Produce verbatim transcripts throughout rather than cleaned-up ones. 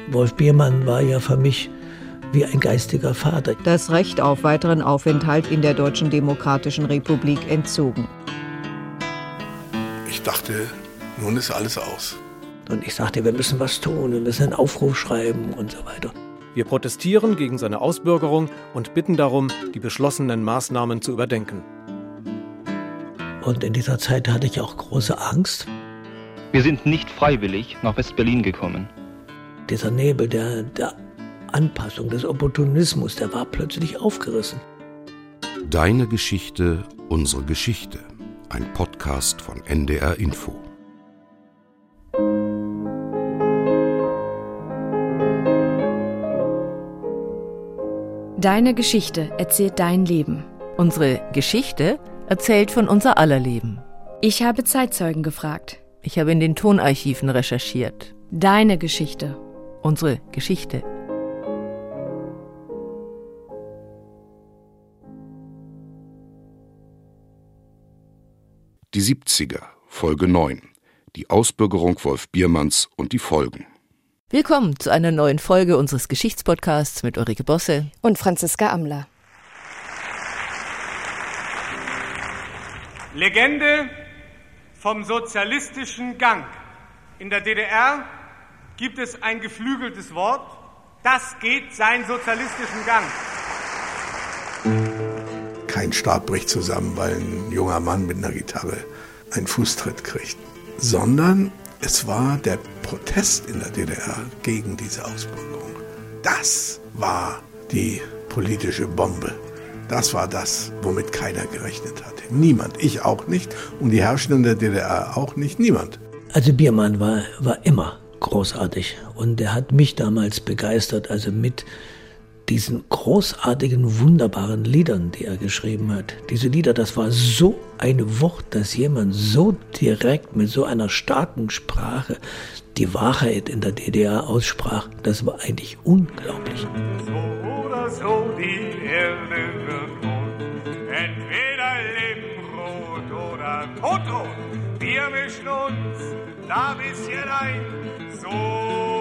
Wolf Biermann war ja für mich wie ein geistiger Vater. Das Recht auf weiteren Aufenthalt in der Deutschen Demokratischen Republik entzogen. Ich dachte, nun ist alles aus. Und ich sagte, wir müssen was tun, wir müssen einen Aufruf schreiben und so weiter. Wir protestieren gegen seine Ausbürgerung und bitten darum, die beschlossenen Maßnahmen zu überdenken. Und in dieser Zeit hatte ich auch große Angst. Wir sind nicht freiwillig nach West-Berlin gekommen. Dieser Nebel der, der Anpassung, des Opportunismus, der war plötzlich aufgerissen. Deine Geschichte, unsere Geschichte. Ein Podcast von N D R Info. Deine Geschichte erzählt dein Leben. Unsere Geschichte erzählt von unser aller Leben. Ich habe Zeitzeugen gefragt. Ich habe in den Tonarchiven recherchiert. Deine Geschichte. Unsere Geschichte. Die siebziger, Folge neun. Die Ausbürgerung Wolf Biermanns und die Folgen. Willkommen zu einer neuen Folge unseres Geschichtspodcasts mit Ulrike Bosse und Franziska Amler. Legende vom sozialistischen Gang. In der D D R gibt es ein geflügeltes Wort, das geht seinen sozialistischen Gang. Kein Stab bricht zusammen, weil ein junger Mann mit einer Gitarre einen Fußtritt kriegt, sondern es war der Protest in der D D R gegen diese Ausbürgerung. Das war die politische Bombe. Das war das, womit keiner gerechnet hatte. Niemand, ich auch nicht und die Herrschenden der D D R auch nicht, niemand. Also Biermann war, war immer großartig und er hat mich damals begeistert, also mit diesen großartigen, wunderbaren Liedern, die er geschrieben hat. Diese Lieder, das war so eine Wucht, dass jemand so direkt mit so einer starken Sprache die Wahrheit in der D D R aussprach. Das war eigentlich unglaublich. So oder so, die Erde wird rot. Entweder Lebbrot oder Totrot. Wir mischen uns da bisschen ein. So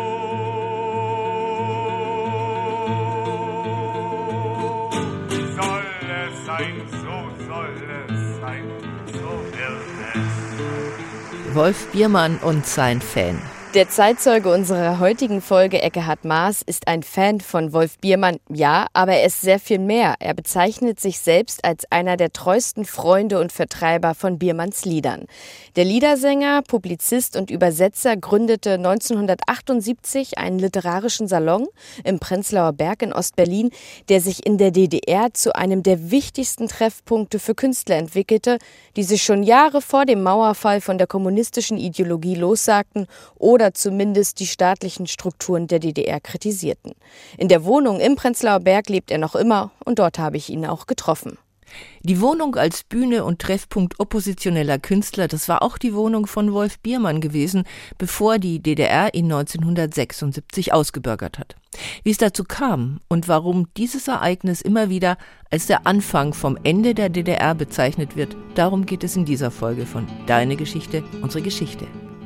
sein, so soll es sein, so wird es. Wolf Biermann und sein Fan. Der Zeitzeuge unserer heutigen Folge, Ekkehard Maas, ist ein Fan von Wolf Biermann, ja, aber er ist sehr viel mehr. Er bezeichnet sich selbst als einer der treuesten Freunde und Vertreiber von Biermanns Liedern. Der Liedersänger, Publizist und Übersetzer gründete neunzehnhundertachtundsiebzig einen literarischen Salon im Prenzlauer Berg in Ostberlin, der sich in der D D R zu einem der wichtigsten Treffpunkte für Künstler entwickelte, die sich schon Jahre vor dem Mauerfall von der kommunistischen Ideologie lossagten oder oder zumindest die staatlichen Strukturen der D D R kritisierten. In der Wohnung im Prenzlauer Berg lebt er noch immer und dort habe ich ihn auch getroffen. Die Wohnung als Bühne und Treffpunkt oppositioneller Künstler, das war auch die Wohnung von Wolf Biermann gewesen, bevor die D D R ihn neunzehnhundertsechsundsiebzig ausgebürgert hat. Wie es dazu kam und warum dieses Ereignis immer wieder als der Anfang vom Ende der D D R bezeichnet wird, darum geht es in dieser Folge von Deine Geschichte, unsere Geschichte.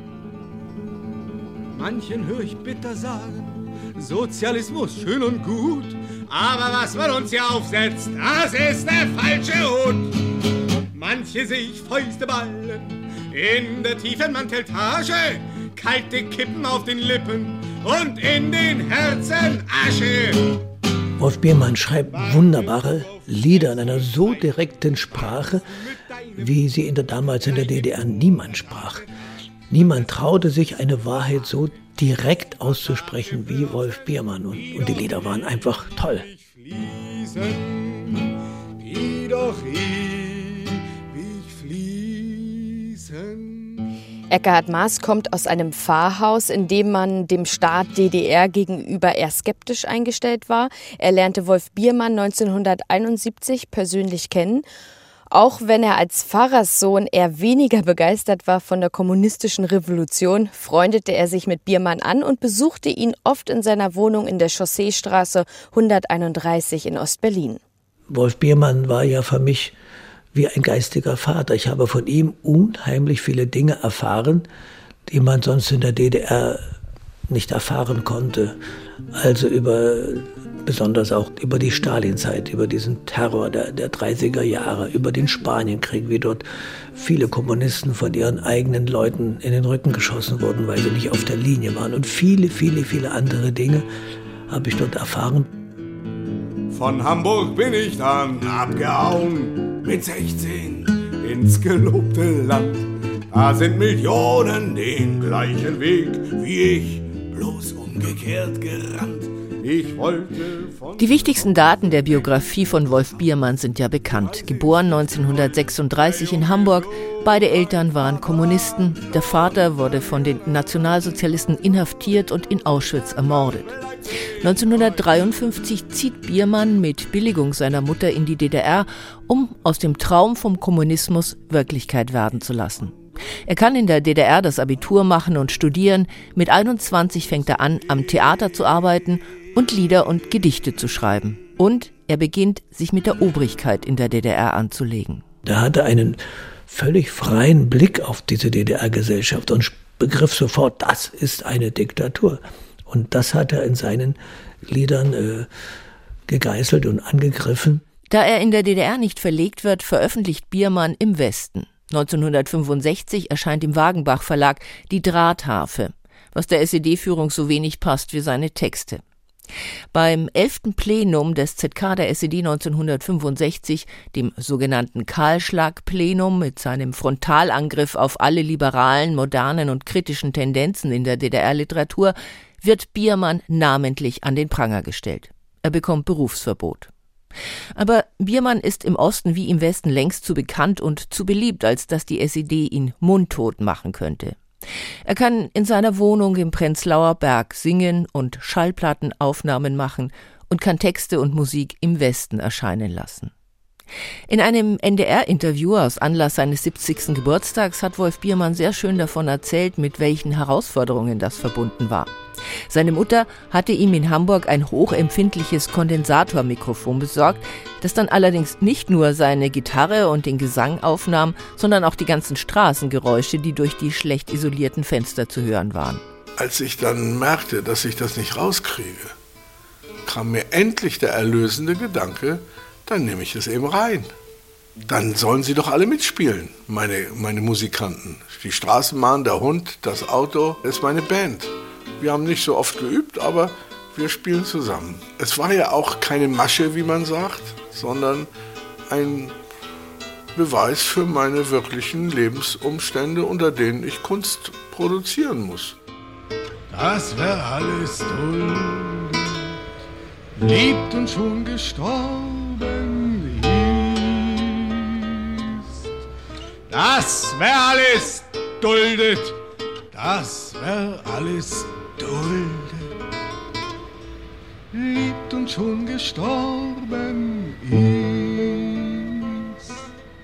Manchen höre ich bitter sagen, Sozialismus schön und gut, aber was man uns hier aufsetzt, das ist der falsche Hut. Manche sehe ich Fäuste ballen in der tiefen Manteltage, kalte Kippen auf den Lippen und in den Herzen Asche. Wolf Biermann schreibt wunderbare Lieder in einer so direkten Sprache, wie sie in der damals in der D D R niemand sprach. Niemand traute sich, eine Wahrheit so direkt auszusprechen wie Wolf Biermann. Und, und die Lieder waren einfach toll. Die doch ewig fließen. Ekkehard Maas kommt aus einem Pfarrhaus, in dem man dem Staat D D R gegenüber eher skeptisch eingestellt war. Er lernte Wolf Biermann neunzehnhunderteinundsiebzig persönlich kennen. Auch wenn er als Pfarrerssohn eher weniger begeistert war von der kommunistischen Revolution, freundete er sich mit Biermann an und besuchte ihn oft in seiner Wohnung in der Chausseestraße hunderteinunddreißig in Ostberlin. Wolf Biermann war ja für mich wie ein geistiger Vater. Ich habe von ihm unheimlich viele Dinge erfahren, die man sonst in der D D R nicht erfahren konnte. Also über, besonders auch über die Stalinzeit, über diesen Terror der, der dreißiger Jahre, über den Spanienkrieg, wie dort viele Kommunisten von ihren eigenen Leuten in den Rücken geschossen wurden, weil sie nicht auf der Linie waren. Und viele, viele, viele andere Dinge habe ich dort erfahren. Von Hamburg bin ich dann abgehauen, mit sechzehn ins gelobte Land. Da sind Millionen den gleichen Weg wie ich, bloß umgekehrt gerannt. Ich wollte von Die wichtigsten Daten der Biografie von Wolf Biermann sind ja bekannt. Geboren neunzehnhundertsechsunddreißig in Hamburg, beide Eltern waren Kommunisten. Der Vater wurde von den Nationalsozialisten inhaftiert und in Auschwitz ermordet. neunzehnhundertdreiundfünfzig zieht Biermann mit Billigung seiner Mutter in die D D R, um aus dem Traum vom Kommunismus Wirklichkeit werden zu lassen. Er kann in der D D R das Abitur machen und studieren. Mit einundzwanzig fängt er an, am Theater zu arbeiten und Lieder und Gedichte zu schreiben. Und er beginnt, sich mit der Obrigkeit in der D D R anzulegen. Er hatte einen völlig freien Blick auf diese D D R-Gesellschaft und begriff sofort, das ist eine Diktatur. Und das hat er in seinen Liedern äh, gegeißelt und angegriffen. Da er in der D D R nicht verlegt wird, veröffentlicht Biermann im Westen. neunzehnhundertfünfundsechzig erscheint im Wagenbach Verlag Die Drahtharfe, was der S E D-Führung so wenig passt wie seine Texte. Beim elften Plenum des Z K der S E D neunzehnhundertfünfundsechzig, dem sogenannten Kahlschlag-Plenum mit seinem Frontalangriff auf alle liberalen, modernen und kritischen Tendenzen in der D D R-Literatur, wird Biermann namentlich an den Pranger gestellt. Er bekommt Berufsverbot. Aber Biermann ist im Osten wie im Westen längst zu bekannt und zu beliebt, als dass die S E D ihn mundtot machen könnte. Er kann in seiner Wohnung im Prenzlauer Berg singen und Schallplattenaufnahmen machen und kann Texte und Musik im Westen erscheinen lassen. In einem N D R-Interview aus Anlass seines siebzigsten Geburtstags hat Wolf Biermann sehr schön davon erzählt, mit welchen Herausforderungen das verbunden war. Seine Mutter hatte ihm in Hamburg ein hochempfindliches Kondensatormikrofon besorgt, das dann allerdings nicht nur seine Gitarre und den Gesang aufnahm, sondern auch die ganzen Straßengeräusche, die durch die schlecht isolierten Fenster zu hören waren. Als ich dann merkte, dass ich das nicht rauskriege, kam mir endlich der erlösende Gedanke, dann nehme ich es eben rein. Dann sollen sie doch alle mitspielen, meine, meine Musikanten. Die Straßenbahn, der Hund, das Auto, das ist meine Band. Wir haben nicht so oft geübt, aber wir spielen zusammen. Es war ja auch keine Masche, wie man sagt, sondern ein Beweis für meine wirklichen Lebensumstände, unter denen ich Kunst produzieren muss. Das wär alles duldet, liebt und schon gestorben ist. Das wär alles duldet, das wär alles duldet, liebt und schon gestorben ist.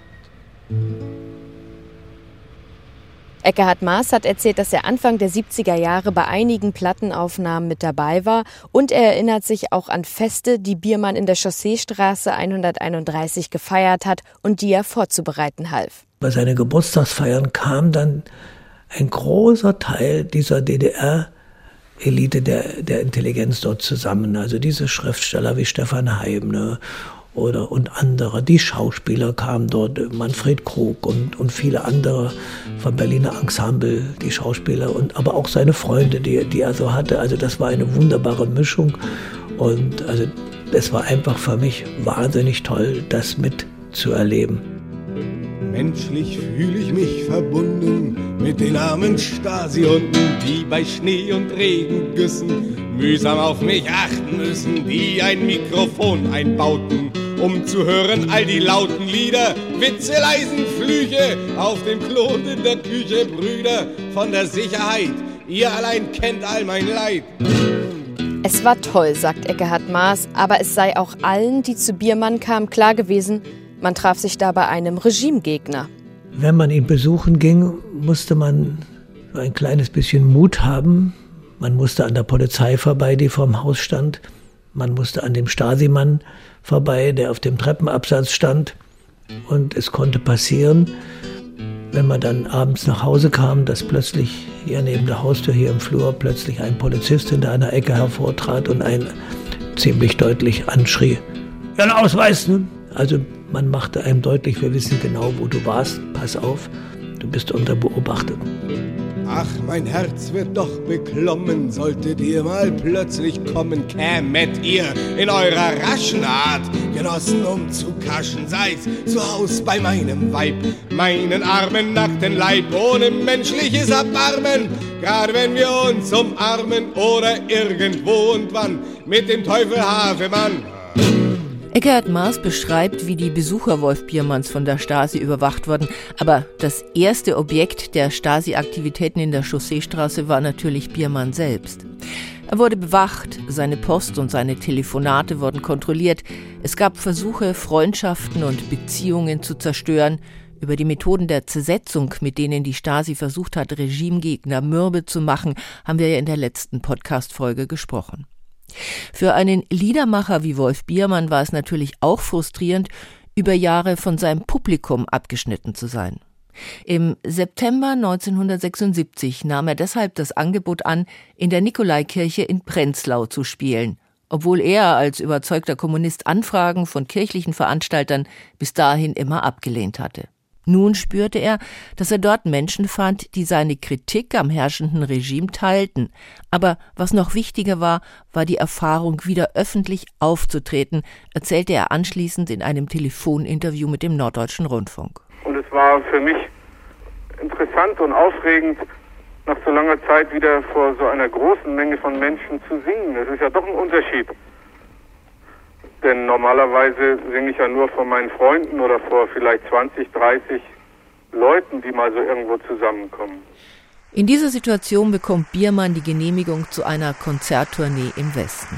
Ekkehard Maas hat erzählt, dass er Anfang der siebziger Jahre bei einigen Plattenaufnahmen mit dabei war und er erinnert sich auch an Feste, die Biermann in der Chausseestraße hunderteinunddreißig gefeiert hat und die er vorzubereiten half. Bei seinen Geburtstagsfeiern kam dann ein großer Teil dieser D D R-Elite der, der Intelligenz dort zusammen. Also diese Schriftsteller wie Stefan Heym, ne, oder und andere. Die Schauspieler kamen dort, Manfred Krug und, und viele andere vom Berliner Ensemble, die Schauspieler, und aber auch seine Freunde, die, die er so hatte. Also das war eine wunderbare Mischung und also es war einfach für mich wahnsinnig toll, das mitzuerleben. Menschlich fühle ich mich verbunden mit den armen Stasi-Hunden, die bei Schnee und Regengüssen mühsam auf mich achten müssen, die ein Mikrofon einbauten, um zu hören all die lauten Lieder, Witze, leisen Flüche auf dem Klo und in der Küche, Brüder von der Sicherheit, ihr allein kennt all mein Leid. Es war toll, sagt Ekkehard Maas, aber es sei auch allen, die zu Biermann kamen, klar gewesen, man traf sich da bei einem Regimegegner. Wenn man ihn besuchen ging, musste man ein kleines bisschen Mut haben. Man musste an der Polizei vorbei, die vorm Haus stand. Man musste an dem Stasi-Mann vorbei, der auf dem Treppenabsatz stand. Und es konnte passieren, wenn man dann abends nach Hause kam, dass plötzlich hier neben der Haustür hier im Flur plötzlich ein Polizist hinter einer Ecke hervortrat und einen ziemlich deutlich anschrie: Ja, ein Ausweis, ne? Also man machte einem deutlich, wir wissen genau, wo du warst, pass auf, du bist unter Beobachtung. Ach, mein Herz wird doch beklommen, solltet ihr mal plötzlich kommen, kämet ihr in eurer raschen Art, Genossen, um zu kaschen, seid zu Haus bei meinem Weib, meinen armen, nackten Leib, ohne menschliches Erbarmen, gerade wenn wir uns umarmen oder irgendwo und wann mit dem Teufel Havemann. Eckhard Maas beschreibt, wie die Besucher Wolf Biermanns von der Stasi überwacht wurden. Aber das erste Objekt der Stasi-Aktivitäten in der Chausseestraße war natürlich Biermann selbst. Er wurde bewacht, seine Post und seine Telefonate wurden kontrolliert. Es gab Versuche, Freundschaften und Beziehungen zu zerstören. Über die Methoden der Zersetzung, mit denen die Stasi versucht hat, Regimegegner mürbe zu machen, haben wir ja in der letzten Podcast-Folge gesprochen. Für einen Liedermacher wie Wolf Biermann war es natürlich auch frustrierend, über Jahre von seinem Publikum abgeschnitten zu sein. Im September neunzehnhundertsechsundsiebzig nahm er deshalb das Angebot an, in der Nikolaikirche in Prenzlau zu spielen, obwohl er als überzeugter Kommunist Anfragen von kirchlichen Veranstaltern bis dahin immer abgelehnt hatte. Nun spürte er, dass er dort Menschen fand, die seine Kritik am herrschenden Regime teilten. Aber was noch wichtiger war, war die Erfahrung, wieder öffentlich aufzutreten, erzählte er anschließend in einem Telefoninterview mit dem Norddeutschen Rundfunk. Und es war für mich interessant und aufregend, nach so langer Zeit wieder vor so einer großen Menge von Menschen zu singen. Das ist ja doch ein Unterschied. Denn normalerweise singe ich ja nur vor meinen Freunden oder vor vielleicht zwanzig, dreißig Leuten, die mal so irgendwo zusammenkommen. In dieser Situation bekommt Biermann die Genehmigung zu einer Konzerttournee im Westen.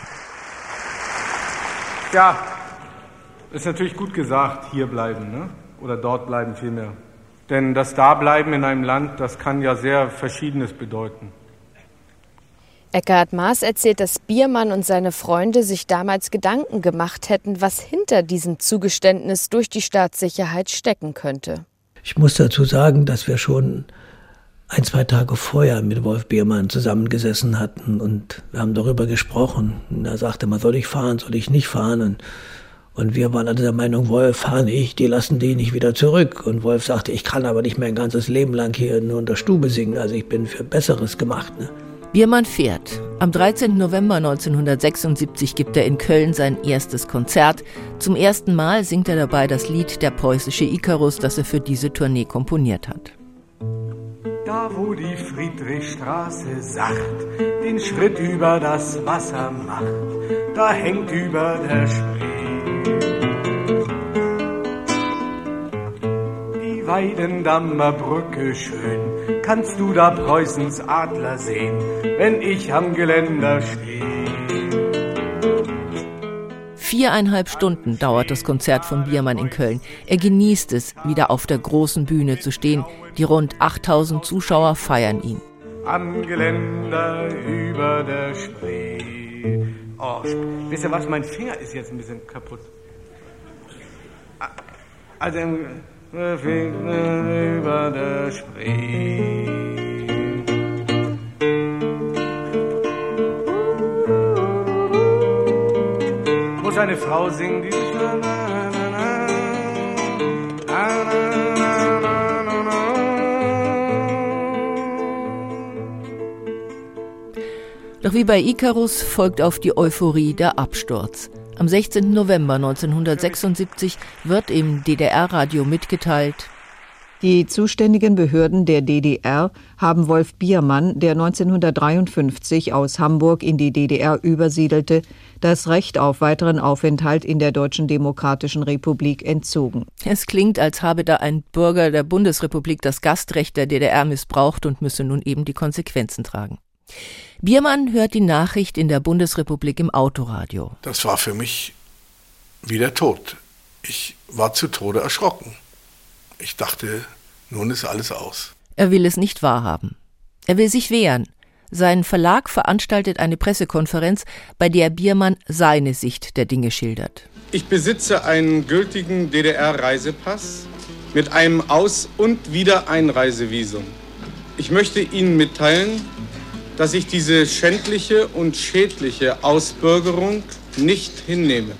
Ja, ist natürlich gut gesagt, hier bleiben, ne? Oder dort bleiben vielmehr. Denn das Dableiben in einem Land, das kann ja sehr Verschiedenes bedeuten. Eckhard Maas erzählt, dass Biermann und seine Freunde sich damals Gedanken gemacht hätten, was hinter diesem Zugeständnis durch die Staatssicherheit stecken könnte. Ich muss dazu sagen, dass wir schon ein, zwei Tage vorher mit Wolf Biermann zusammengesessen hatten und wir haben darüber gesprochen. Und er sagte mal, soll ich fahren, soll ich nicht fahren? Und, und wir waren alle der Meinung, Wolf, fahr nicht, die lassen die nicht wieder zurück. Und Wolf sagte, ich kann aber nicht mein ganzes Leben lang hier nur in der Stube singen, also ich bin für Besseres gemacht, ne? Biermann fährt. Am dreizehnten November neunzehnhundertsechsundsiebzig gibt er in Köln sein erstes Konzert. Zum ersten Mal singt er dabei das Lied Der preußische Ikarus, das er für diese Tournee komponiert hat. Da wo die Friedrichstraße sacht, den Schritt über das Wasser macht, da hängt über der Spree die Weidendammer Brücke schön, kannst du da Preußens Adler sehen, wenn ich am Geländer stehe. Viereinhalb Stunden dauert das Konzert von Biermann in Köln. Er genießt es, wieder auf der großen Bühne zu stehen. Die rund achttausend Zuschauer feiern ihn. Am Geländer über der Spree. Oh, wisst ihr was, mein Finger ist jetzt ein bisschen kaputt. Also im Finger über der Spree. Muss eine Frau singen, die sich na, na, na, na, na, na, na, na, na. Doch wie bei Ikarus folgt auf die Euphorie der Absturz. Am sechzehnten November neunzehnhundertsechsundsiebzig wird im D D R-Radio mitgeteilt: Die zuständigen Behörden der D D R haben Wolf Biermann, der neunzehnhundertdreiundfünfzig aus Hamburg in die D D R übersiedelte, das Recht auf weiteren Aufenthalt in der Deutschen Demokratischen Republik entzogen. Es klingt, als habe da ein Bürger der Bundesrepublik das Gastrecht der D D R missbraucht und müsse nun eben die Konsequenzen tragen. Biermann hört die Nachricht in der Bundesrepublik im Autoradio. Das war für mich wie der Tod. Ich war zu Tode erschrocken. Ich dachte, nun ist alles aus. Er will es nicht wahrhaben. Er will sich wehren. Sein Verlag veranstaltet eine Pressekonferenz, bei der Biermann seine Sicht der Dinge schildert. Ich besitze einen gültigen D D R-Reisepass mit einem Aus- und Wiedereinreisevisum. Ich möchte Ihnen mitteilen, dass ich diese schändliche und schädliche Ausbürgerung nicht hinnehme.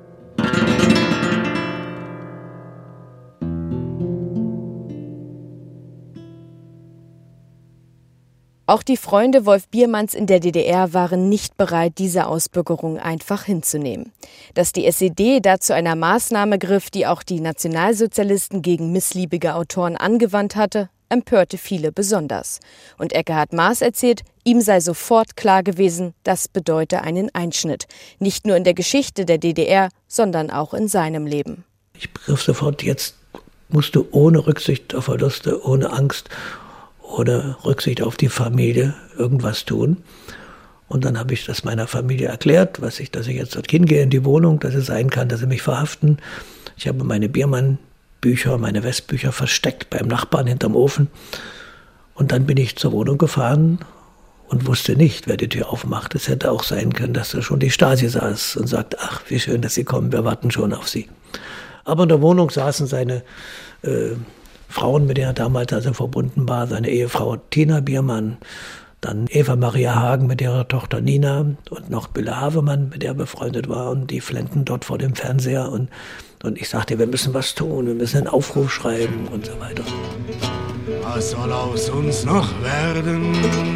Auch die Freunde Wolf Biermanns in der D D R waren nicht bereit, diese Ausbürgerung einfach hinzunehmen. Dass die S E D da zu einer Maßnahme griff, die auch die Nationalsozialisten gegen missliebige Autoren angewandt hatte, empörte viele besonders. Und Ekkehard Maas erzählt, ihm sei sofort klar gewesen, das bedeute einen Einschnitt. Nicht nur in der Geschichte der D D R, sondern auch in seinem Leben. Ich begriff sofort, jetzt musst du ohne Rücksicht auf Verluste, ohne Angst oder Rücksicht auf die Familie irgendwas tun. Und dann habe ich das meiner Familie erklärt, was ich, dass ich jetzt dort hingehe in die Wohnung, dass es sein kann, dass sie mich verhaften. Ich habe meine Biermann-Bücher, meine Westbücher versteckt beim Nachbarn hinterm Ofen. Und dann bin ich zur Wohnung gefahren und wusste nicht, wer die Tür aufmacht. Es hätte auch sein können, dass da schon die Stasi saß und sagt, ach, wie schön, dass Sie kommen, wir warten schon auf Sie. Aber in der Wohnung saßen seine äh, Frauen, mit denen er damals also verbunden war, seine Ehefrau Tina Biermann, dann Eva Maria Hagen mit ihrer Tochter Nina und noch Bülle Havemann, mit der er befreundet war, und die flennten dort vor dem Fernseher und, und ich sagte, wir müssen was tun, wir müssen einen Aufruf schreiben und so weiter. Was soll aus uns noch werden?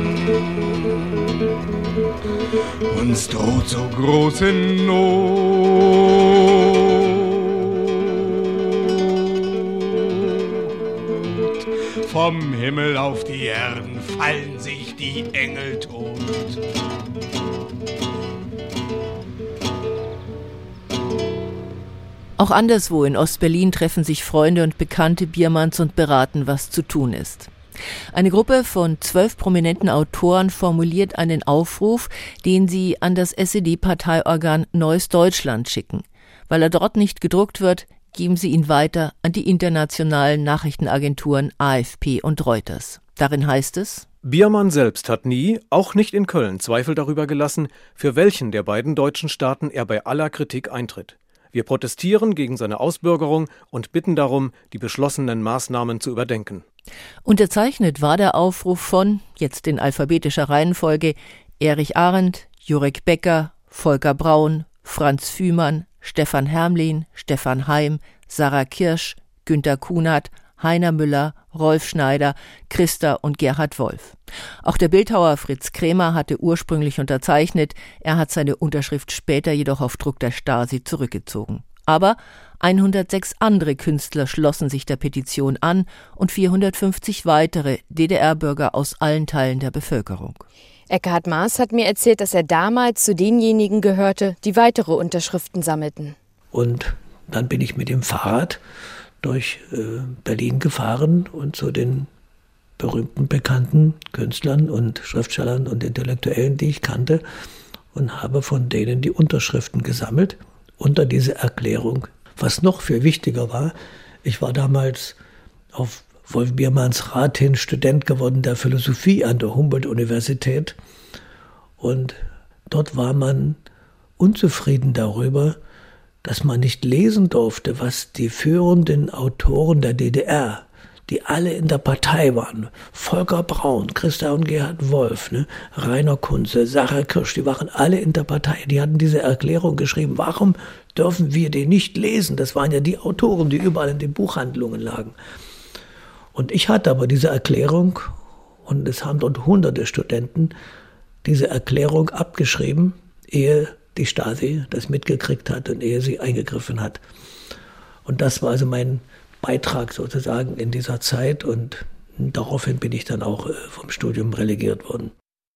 Uns droht so große Not. Vom Himmel auf die Erden fallen sich die Engel tot. Auch anderswo in Ostberlin treffen sich Freunde und Bekannte Biermanns und beraten, was zu tun ist. Eine Gruppe von zwölf prominenten Autoren formuliert einen Aufruf, den sie an das S E D-Parteiorgan Neues Deutschland schicken. Weil er dort nicht gedruckt wird, geben sie ihn weiter an die internationalen Nachrichtenagenturen A F P und Reuters. Darin heißt es: Biermann selbst hat nie, auch nicht in Köln, Zweifel darüber gelassen, für welchen der beiden deutschen Staaten er bei aller Kritik eintritt. Wir protestieren gegen seine Ausbürgerung und bitten darum, die beschlossenen Maßnahmen zu überdenken. Unterzeichnet war der Aufruf von, jetzt in alphabetischer Reihenfolge, Erich Arendt, Jurek Becker, Volker Braun, Franz Fühmann, Stefan Hermlin, Stefan Heim, Sarah Kirsch, Günter Kunert, Heiner Müller, Rolf Schneider, Christa und Gerhard Wolf. Auch der Bildhauer Fritz Krämer hatte ursprünglich unterzeichnet, er hat seine Unterschrift später jedoch auf Druck der Stasi zurückgezogen. Aber hundertsechs andere Künstler schlossen sich der Petition an und vierhundertfünfzig weitere D D R-Bürger aus allen Teilen der Bevölkerung. Ekkehard Maas hat mir erzählt, dass er damals zu denjenigen gehörte, die weitere Unterschriften sammelten. Und dann bin ich mit dem Fahrrad durch äh, Berlin gefahren und zu den berühmten, bekannten Künstlern und Schriftstellern und Intellektuellen, die ich kannte, und habe von denen die Unterschriften gesammelt unter diese Erklärung. Was noch viel wichtiger war, ich war damals auf Wolf Biermanns Rat hin Student geworden der Philosophie an der Humboldt-Universität. Und dort war man unzufrieden darüber, dass man nicht lesen durfte, was die führenden Autoren der D D R, die alle in der Partei waren, Volker Braun, Christa und Gerhard Wolf, ne, Rainer Kunze, Sarah Kirsch, die waren alle in der Partei. Die hatten diese Erklärung geschrieben. Warum dürfen wir die nicht lesen? Das waren ja die Autoren, die überall in den Buchhandlungen lagen. Und ich hatte aber diese Erklärung, und es haben dort hunderte Studenten diese Erklärung abgeschrieben, ehe die Stasi das mitgekriegt hat und ehe sie eingegriffen hat. Und das war also mein Beitrag sozusagen in dieser Zeit, und daraufhin bin ich dann auch vom Studium relegiert worden.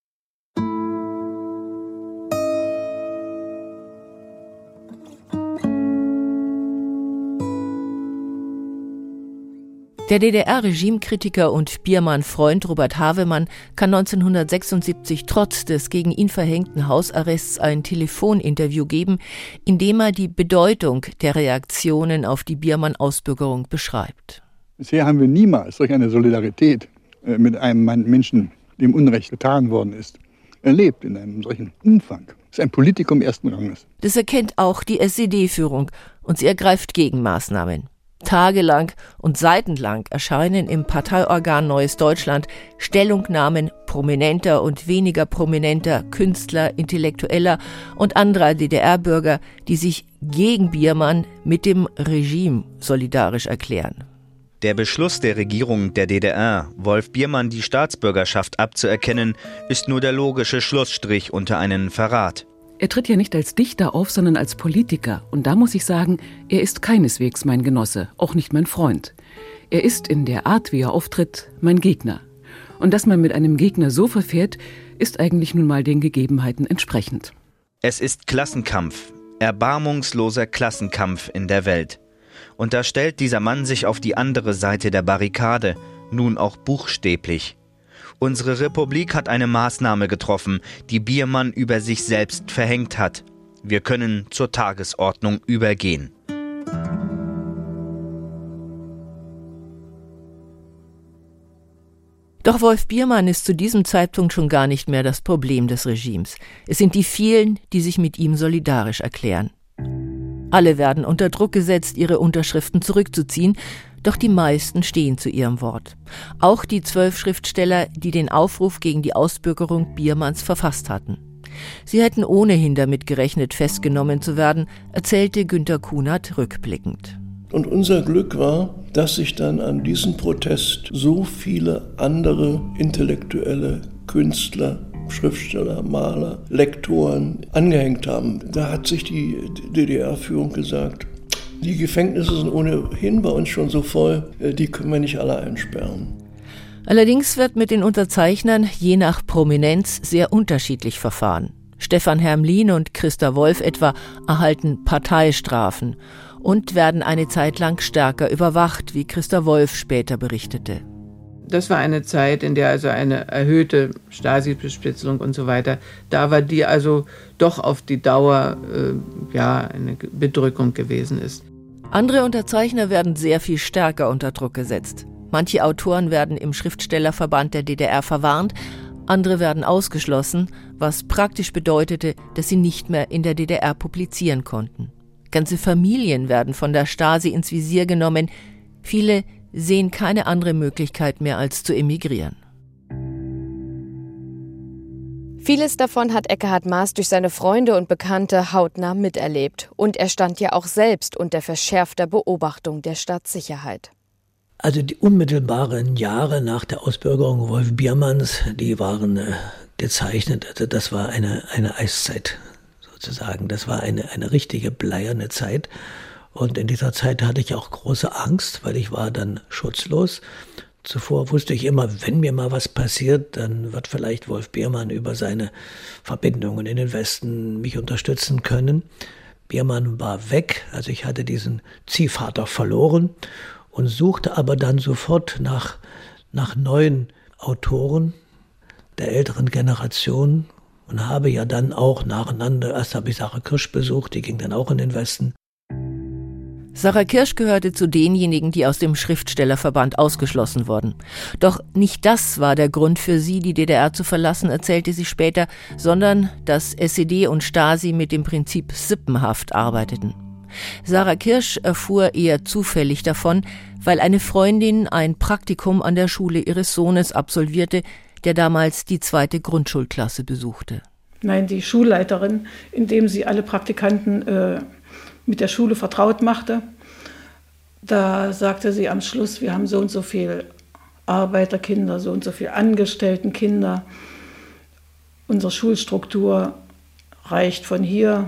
Der D D R-Regimekritiker und Biermann-Freund Robert Havemann kann neunzehnhundertsechsundsiebzig trotz des gegen ihn verhängten Hausarrests ein Telefoninterview geben, in dem er die Bedeutung der Reaktionen auf die Biermann-Ausbürgerung beschreibt. Bisher haben wir niemals solch eine Solidarität mit einem Menschen, dem Unrecht getan worden ist, erlebt in einem solchen Umfang. Das ist ein Politikum ersten Ranges. Das erkennt auch die S E D-Führung und sie ergreift Gegenmaßnahmen. Tagelang und seitenlang erscheinen im Parteiorgan Neues Deutschland Stellungnahmen prominenter und weniger prominenter Künstler, Intellektueller und anderer D D R-Bürger, die sich gegen Biermann mit dem Regime solidarisch erklären. Der Beschluss der Regierung der D D R, Wolf Biermann die Staatsbürgerschaft abzuerkennen, ist nur der logische Schlussstrich unter einen Verrat. Er tritt ja nicht als Dichter auf, sondern als Politiker. Und da muss ich sagen, er ist keineswegs mein Genosse, auch nicht mein Freund. Er ist in der Art, wie er auftritt, mein Gegner. Und dass man mit einem Gegner so verfährt, ist eigentlich nun mal den Gegebenheiten entsprechend. Es ist Klassenkampf, erbarmungsloser Klassenkampf in der Welt. Und da stellt dieser Mann sich auf die andere Seite der Barrikade, nun auch buchstäblich. Unsere Republik hat eine Maßnahme getroffen, die Biermann über sich selbst verhängt hat. Wir können zur Tagesordnung übergehen. Doch Wolf Biermann ist zu diesem Zeitpunkt schon gar nicht mehr das Problem des Regimes. Es sind die vielen, die sich mit ihm solidarisch erklären. Alle werden unter Druck gesetzt, ihre Unterschriften zurückzuziehen, doch die meisten stehen zu ihrem Wort. Auch die zwölf Schriftsteller, die den Aufruf gegen die Ausbürgerung Biermanns verfasst hatten. Sie hätten ohnehin damit gerechnet, festgenommen zu werden, erzählte Günter Kunert rückblickend. Und unser Glück war, dass sich dann an diesen Protest so viele andere intellektuelle Künstler, Schriftsteller, Maler, Lektoren angehängt haben. Da hat sich die D D R-Führung gesagt, die Gefängnisse sind ohnehin bei uns schon so voll, die können wir nicht alle einsperren. Allerdings wird mit den Unterzeichnern je nach Prominenz sehr unterschiedlich verfahren. Stefan Hermlin und Christa Wolf etwa erhalten Parteistrafen und werden eine Zeit lang stärker überwacht, wie Christa Wolf später berichtete. Das war eine Zeit, in der also eine erhöhte Stasi-Bespitzelung und so weiter, da war die also doch auf die Dauer äh, ja, eine Bedrückung gewesen ist. Andere Unterzeichner werden sehr viel stärker unter Druck gesetzt. Manche Autoren werden im Schriftstellerverband der D D R verwarnt, andere werden ausgeschlossen, was praktisch bedeutete, dass sie nicht mehr in der D D R publizieren konnten. Ganze Familien werden von der Stasi ins Visier genommen, viele sehen keine andere Möglichkeit mehr, als zu emigrieren. Vieles davon hat Ekkehard Maas durch seine Freunde und Bekannte hautnah miterlebt. Und er stand ja auch selbst unter verschärfter Beobachtung der Staatssicherheit. Also die unmittelbaren Jahre nach der Ausbürgerung Wolf Biermanns, die waren äh, gezeichnet. Also das war eine, eine Eiszeit sozusagen. Das war eine, eine richtige bleierne Zeit. Und in dieser Zeit hatte ich auch große Angst, weil ich war dann schutzlos. Zuvor wusste ich immer, wenn mir mal was passiert, dann wird vielleicht Wolf Biermann über seine Verbindungen in den Westen mich unterstützen können. Biermann war weg, also ich hatte diesen Ziehvater verloren und suchte aber dann sofort nach, nach neuen Autoren der älteren Generation und habe ja dann auch nacheinander, erst habe ich Sarah Kirsch besucht, die ging dann auch in den Westen. Sarah Kirsch gehörte zu denjenigen, die aus dem Schriftstellerverband ausgeschlossen wurden. Doch nicht das war der Grund für sie, die D D R zu verlassen, erzählte sie später, sondern dass S E D und Stasi mit dem Prinzip Sippenhaft arbeiteten. Sarah Kirsch erfuhr eher zufällig davon, weil eine Freundin ein Praktikum an der Schule ihres Sohnes absolvierte, der damals die zweite Grundschulklasse besuchte. Nein, die Schulleiterin, indem sie alle Praktikanten äh mit der Schule vertraut machte. Da sagte sie am Schluss, wir haben so und so viele Arbeiterkinder, so und so viele Angestelltenkinder. Unsere Schulstruktur reicht von hier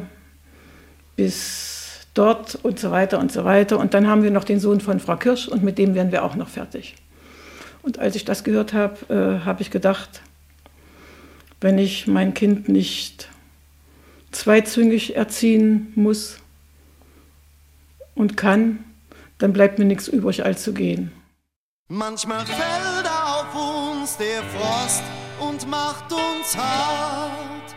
bis dort und so weiter und so weiter. Und dann haben wir noch den Sohn von Frau Kirsch und mit dem werden wir auch noch fertig. Und als ich das gehört habe, äh, habe ich gedacht, wenn ich mein Kind nicht zweizüngig erziehen muss, und kann, dann bleibt mir nichts übrig, als zu gehen. Manchmal fällt auf uns der Frost und macht uns hart.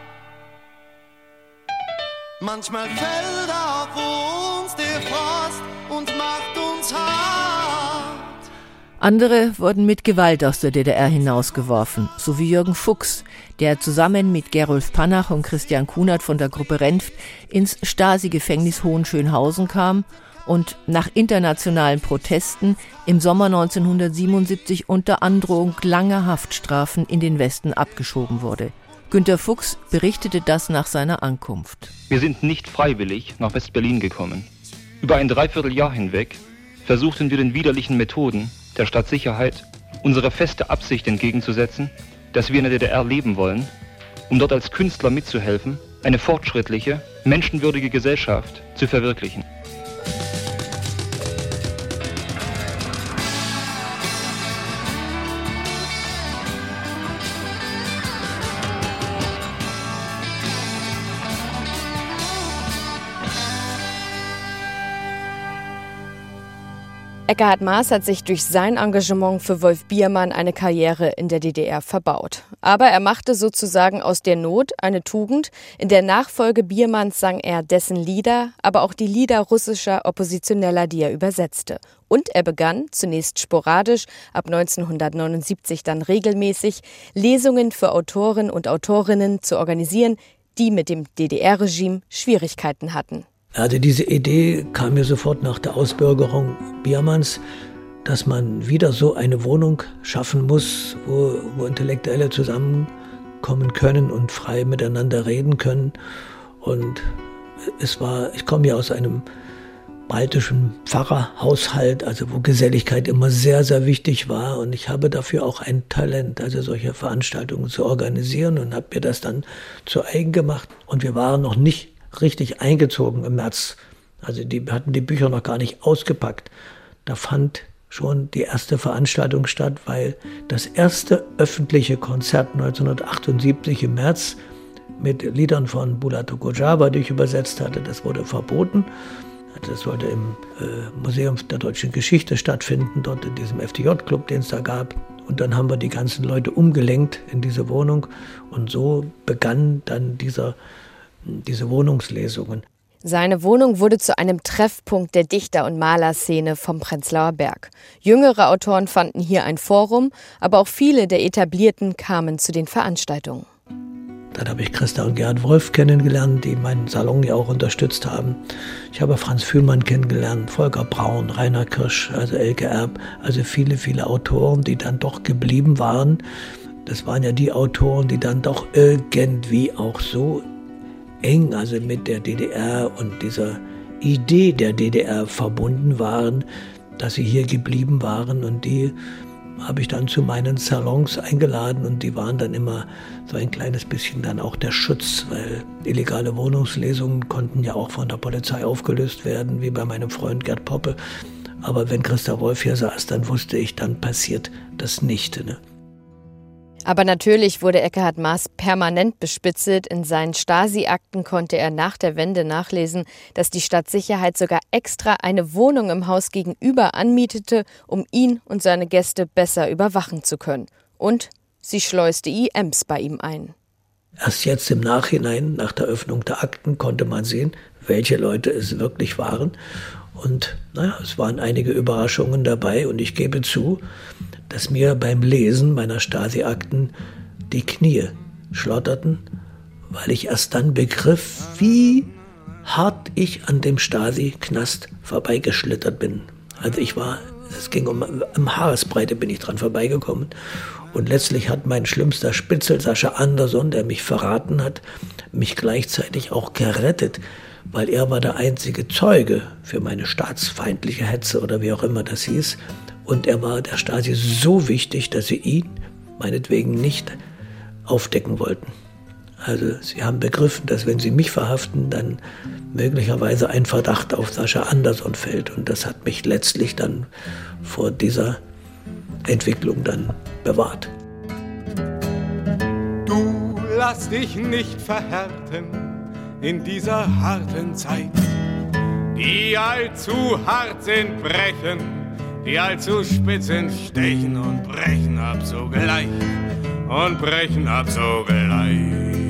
Manchmal fällt auf uns der Frost und macht uns hart. Andere wurden mit Gewalt aus der D D R hinausgeworfen, so wie Jürgen Fuchs, der zusammen mit Gerulf Panach und Christian Kunert von der Gruppe Renft ins Stasi-Gefängnis Hohenschönhausen kam und nach internationalen Protesten im Sommer neunzehnhundertsiebenundsiebzig unter Androhung langer Haftstrafen in den Westen abgeschoben wurde. Günter Fuchs berichtete das nach seiner Ankunft. Wir sind nicht freiwillig nach West-Berlin gekommen. Über ein Dreivierteljahr hinweg versuchten wir den widerlichen Methoden der Stadtsicherheit unsere feste Absicht entgegenzusetzen, dass wir in der D D R leben wollen, um dort als Künstler mitzuhelfen, eine fortschrittliche, menschenwürdige Gesellschaft zu verwirklichen. Ekkehard Maas hat sich durch sein Engagement für Wolf Biermann eine Karriere in der D D R verbaut. Aber er machte sozusagen aus der Not eine Tugend. In der Nachfolge Biermanns sang er dessen Lieder, aber auch die Lieder russischer Oppositioneller, die er übersetzte. Und er begann, zunächst sporadisch, ab neunzehnhundertneunundsiebzig dann regelmäßig, Lesungen für Autoren und Autorinnen zu organisieren, die mit dem D D R-Regime Schwierigkeiten hatten. Also diese Idee kam mir sofort nach der Ausbürgerung Biermanns, dass man wieder so eine Wohnung schaffen muss, wo, wo Intellektuelle zusammenkommen können und frei miteinander reden können. Und es war, ich komme ja aus einem baltischen Pfarrerhaushalt, also wo Geselligkeit immer sehr, sehr wichtig war. Und ich habe dafür auch ein Talent, also solche Veranstaltungen zu organisieren, und habe mir das dann zu eigen gemacht. Und wir waren noch nicht richtig eingezogen im März. Also die hatten die Bücher noch gar nicht ausgepackt. Da fand schon die erste Veranstaltung statt, weil das erste öffentliche Konzert neunzehnhundertachtundsiebzig im März mit Liedern von Bulato Kojava, die ich übersetzt hatte, das wurde verboten. Das sollte im äh, Museum der Deutschen Geschichte stattfinden, dort in diesem F D J-Club, den es da gab. Und dann haben wir die ganzen Leute umgelenkt in diese Wohnung. Und so begann dann dieser diese Wohnungslesungen. Seine Wohnung wurde zu einem Treffpunkt der Dichter- und Malerszene vom Prenzlauer Berg. Jüngere Autoren fanden hier ein Forum, aber auch viele der Etablierten kamen zu den Veranstaltungen. Dann habe ich Christa und Gerhard Wolf kennengelernt, die meinen Salon ja auch unterstützt haben. Ich habe Franz Fühlmann kennengelernt, Volker Braun, Rainer Kirsch, also Elke Erb, also viele, viele Autoren, die dann doch geblieben waren. Das waren ja die Autoren, die dann doch irgendwie auch so eng, also mit der D D R und dieser Idee der D D R verbunden waren, dass sie hier geblieben waren, und die habe ich dann zu meinen Salons eingeladen, und die waren dann immer so ein kleines bisschen dann auch der Schutz, weil illegale Wohnungslesungen konnten ja auch von der Polizei aufgelöst werden, wie bei meinem Freund Gerd Poppe. Aber wenn Christa Wolf hier saß, dann wusste ich, dann passiert das nicht, ne? Aber natürlich wurde Ekkehard Maas permanent bespitzelt. In seinen Stasi-Akten konnte er nach der Wende nachlesen, dass die Stadtsicherheit sogar extra eine Wohnung im Haus gegenüber anmietete, um ihn und seine Gäste besser überwachen zu können. Und sie schleuste I Ems bei ihm ein. Erst jetzt im Nachhinein, nach der Öffnung der Akten, konnte man sehen, welche Leute es wirklich waren. Und naja, es waren einige Überraschungen dabei, und ich gebe zu, dass mir beim Lesen meiner Stasi-Akten die Knie schlotterten, weil ich erst dann begriff, wie hart ich an dem Stasi-Knast vorbeigeschlittert bin. Also ich war, es ging um, um Haaresbreite bin ich dran vorbeigekommen. Und letztlich hat mein schlimmster Spitzel, Sascha Anderson, der mich verraten hat, mich gleichzeitig auch gerettet, weil er war der einzige Zeuge für meine staatsfeindliche Hetze oder wie auch immer das hieß. Und er war der Stasi so wichtig, dass sie ihn meinetwegen nicht aufdecken wollten. Also sie haben begriffen, dass wenn sie mich verhaften, dann möglicherweise ein Verdacht auf Sascha Anderson fällt. Und das hat mich letztlich dann vor dieser Entwicklung dann bewahrt. Du lass dich nicht verhärten in dieser harten Zeit. Die allzu hart sind, brechen. Die allzu spitz sind, stechen und brechen ab sogleich. Und brechen ab sogleich.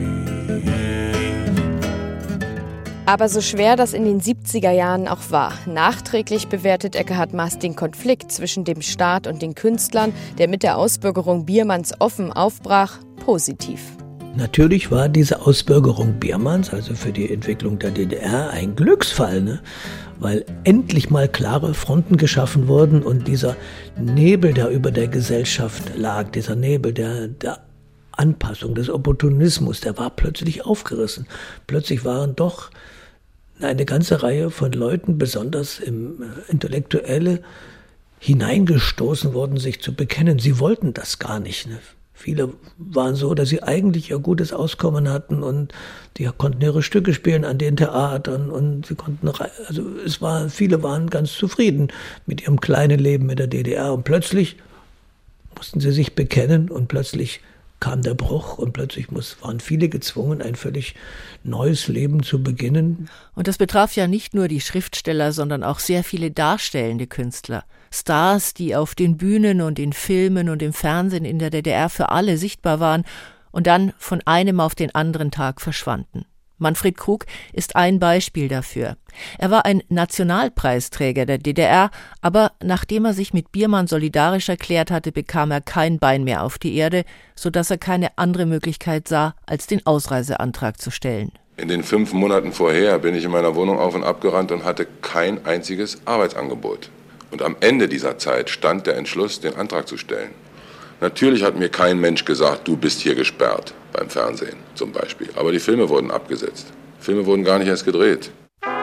Aber so schwer das in den siebziger Jahren auch war, nachträglich bewertet Ekkehard Maas den Konflikt zwischen dem Staat und den Künstlern, der mit der Ausbürgerung Biermanns offen aufbrach, positiv. Natürlich war diese Ausbürgerung Biermanns, also für die Entwicklung der D D R, ein Glücksfall, ne? Weil endlich mal klare Fronten geschaffen wurden und dieser Nebel, der über der Gesellschaft lag, dieser Nebel der, der Anpassung, des Opportunismus, der war plötzlich aufgerissen. Plötzlich waren doch eine ganze Reihe von Leuten, besonders im Intellektuelle, hineingestoßen worden, sich zu bekennen. Sie wollten das gar nicht, ne? Viele waren so, dass sie eigentlich ihr gutes Auskommen hatten und die konnten ihre Stücke spielen an den Theatern und sie konnten, also es war, viele waren ganz zufrieden mit ihrem kleinen Leben mit der D D R und plötzlich mussten sie sich bekennen und plötzlich kam der Bruch und plötzlich muss, waren viele gezwungen, ein völlig neues Leben zu beginnen. Und das betraf ja nicht nur die Schriftsteller, sondern auch sehr viele darstellende Künstler. Stars, die auf den Bühnen und in Filmen und im Fernsehen in der D D R für alle sichtbar waren und dann von einem auf den anderen Tag verschwanden. Manfred Krug ist ein Beispiel dafür. Er war ein Nationalpreisträger der D D R, aber nachdem er sich mit Biermann solidarisch erklärt hatte, bekam er kein Bein mehr auf die Erde, sodass er keine andere Möglichkeit sah, als den Ausreiseantrag zu stellen. In den fünf Monaten vorher bin ich in meiner Wohnung auf und ab gerannt und hatte kein einziges Arbeitsangebot. Und am Ende dieser Zeit stand der Entschluss, den Antrag zu stellen. Natürlich hat mir kein Mensch gesagt, du bist hier gesperrt, beim Fernsehen zum Beispiel. Aber die Filme wurden abgesetzt. Filme wurden gar nicht erst gedreht.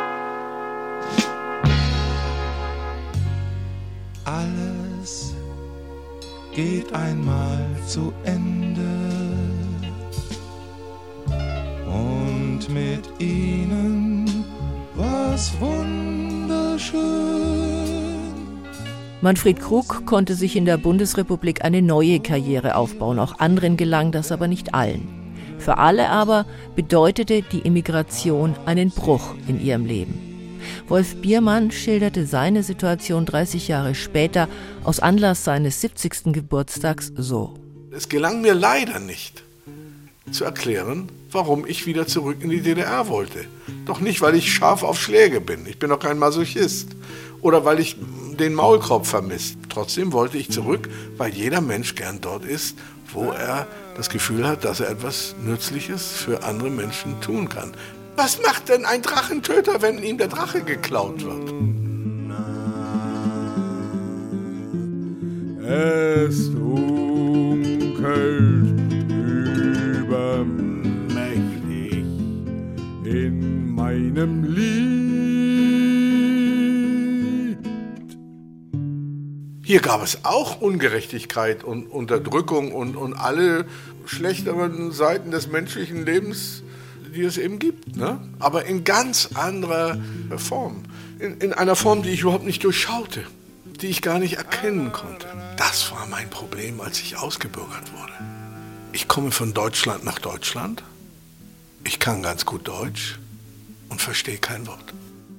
Alles geht einmal zu Ende und mit ihnen war's wunderschön. Manfred Krug konnte sich in der Bundesrepublik eine neue Karriere aufbauen. Auch anderen gelang das aber nicht allen. Für alle aber bedeutete die Emigration einen Bruch in ihrem Leben. Wolf Biermann schilderte seine Situation dreißig Jahre später aus Anlass seines siebzigsten Geburtstags so. Es gelang mir leider nicht, zu erklären, warum ich wieder zurück in die D D R wollte. Doch nicht, weil ich scharf auf Schläge bin. Ich bin doch kein Masochist. Oder weil ich den Maulkorb vermisst. Trotzdem wollte ich zurück, weil jeder Mensch gern dort ist, wo er das Gefühl hat, dass er etwas Nützliches für andere Menschen tun kann. Was macht denn ein Drachentöter, wenn ihm der Drache geklaut wird? Es dunkelt übermächtig in meinem Lied. Hier gab es auch Ungerechtigkeit und Unterdrückung und, und alle schlechteren Seiten des menschlichen Lebens, die es eben gibt, ne? Aber in ganz anderer Form. In, in einer Form, die ich überhaupt nicht durchschaute, die ich gar nicht erkennen konnte. Das war mein Problem, als ich ausgebürgert wurde. Ich komme von Deutschland nach Deutschland, ich kann ganz gut Deutsch und verstehe kein Wort.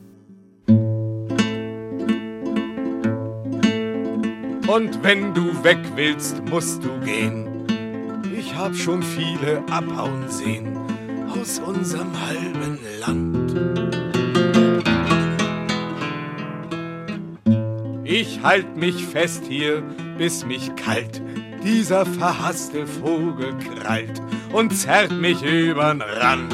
Und wenn du weg willst, musst du gehen. Ich hab schon viele abhauen sehen aus unserem halben Land. Ich halt mich fest hier, bis mich kalt dieser verhasste Vogel krallt und zerrt mich übern Rand.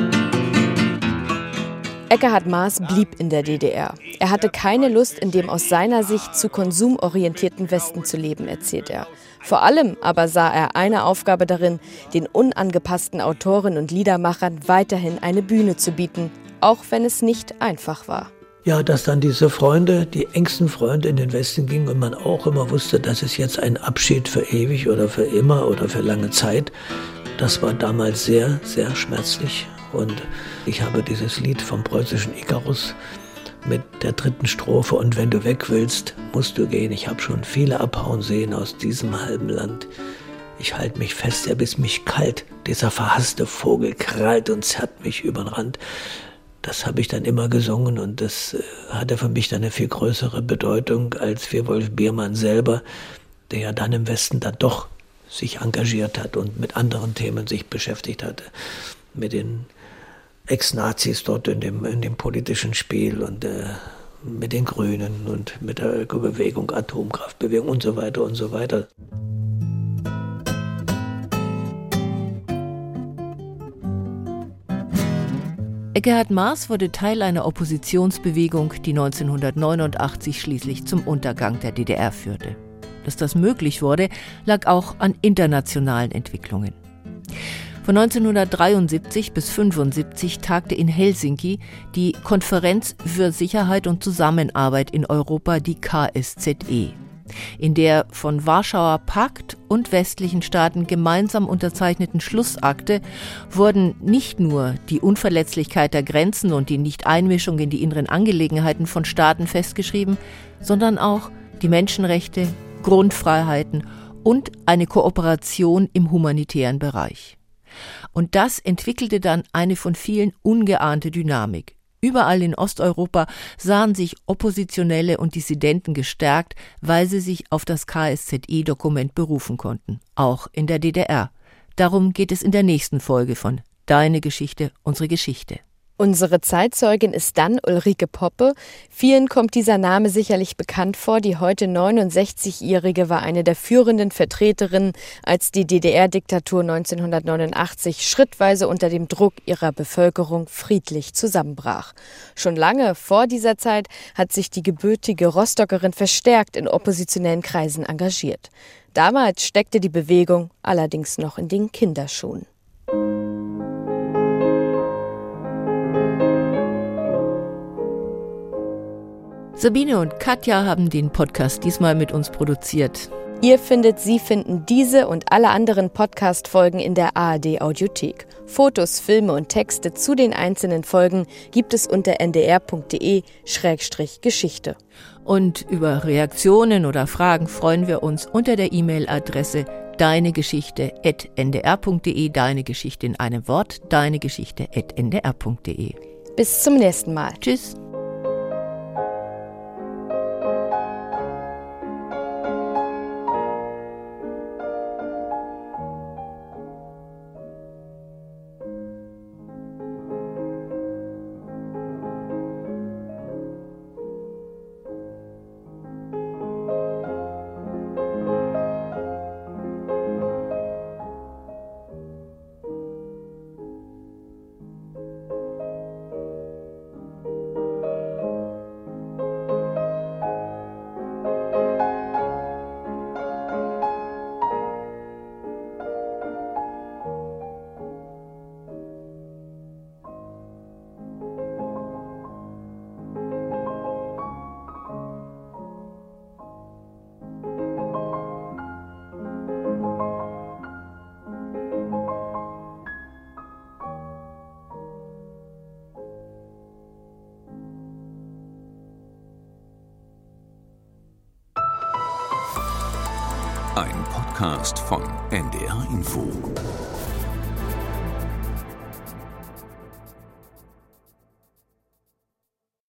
Ekkehard Maas blieb in der D D R. Er hatte keine Lust, in dem aus seiner Sicht zu konsumorientierten Westen zu leben, erzählt er. Vor allem aber sah er eine Aufgabe darin, den unangepassten Autoren und Liedermachern weiterhin eine Bühne zu bieten, auch wenn es nicht einfach war. Ja, dass dann diese Freunde, die engsten Freunde in den Westen gingen und man auch immer wusste, das ist jetzt ein Abschied für ewig oder für immer oder für lange Zeit, das war damals sehr, sehr schmerzlich. Und ich habe dieses Lied vom preußischen Ikarus mit der dritten Strophe, und wenn du weg willst, musst du gehen. Ich habe schon viele abhauen sehen aus diesem halben Land. Ich halte mich fest, er bis mich kalt. Dieser verhasste Vogel krallt und zerrt mich übern Rand. Das habe ich dann immer gesungen und das äh, hatte für mich dann eine viel größere Bedeutung als für Wolf Biermann selber, der ja dann im Westen dann doch sich engagiert hat und mit anderen Themen sich beschäftigt hatte. Mit den Ex-Nazis dort in dem, in dem politischen Spiel und äh, mit den Grünen und mit der Ökobewegung, Atomkraftbewegung und so weiter und so weiter. Eckehard Maas wurde Teil einer Oppositionsbewegung, die neunzehnhundertneunundachtzig schließlich zum Untergang der D D R führte. Dass das möglich wurde, lag auch an internationalen Entwicklungen. Von neunzehnhundertdreiundsiebzig bis fünfundsiebzig tagte in Helsinki die Konferenz für Sicherheit und Zusammenarbeit in Europa, die K S Z E. In der von Warschauer Pakt und westlichen Staaten gemeinsam unterzeichneten Schlussakte wurden nicht nur die Unverletzlichkeit der Grenzen und die Nichteinmischung in die inneren Angelegenheiten von Staaten festgeschrieben, sondern auch die Menschenrechte, Grundfreiheiten und eine Kooperation im humanitären Bereich. Und das entwickelte dann eine von vielen ungeahnte Dynamik. Überall in Osteuropa sahen sich Oppositionelle und Dissidenten gestärkt, weil sie sich auf das K S Z E-Dokument berufen konnten, auch in der D D R. Darum geht es in der nächsten Folge von Deine Geschichte, unsere Geschichte. Unsere Zeitzeugin ist dann Ulrike Poppe. Vielen kommt dieser Name sicherlich bekannt vor. Die heute neunundsechzigjährige war eine der führenden Vertreterinnen, als die D D R-Diktatur neunzehnhundertneunundachtzig schrittweise unter dem Druck ihrer Bevölkerung friedlich zusammenbrach. Schon lange vor dieser Zeit hat sich die gebürtige Rostockerin verstärkt in oppositionellen Kreisen engagiert. Damals steckte die Bewegung allerdings noch in den Kinderschuhen. Sabine und Katja haben den Podcast diesmal mit uns produziert. Ihr findet, Sie finden diese und alle anderen Podcast-Folgen in der A R D-Audiothek. Fotos, Filme und Texte zu den einzelnen Folgen gibt es unter n d r punkt d e Schrägstrich Geschichte. Und über Reaktionen oder Fragen freuen wir uns unter der E-Mail-Adresse deinegeschichte at n d r punkt d e, Deine Geschichte in einem Wort, deinegeschichte at n d r punkt d e. Bis zum nächsten Mal. Tschüss. Ein Podcast von N D R Info.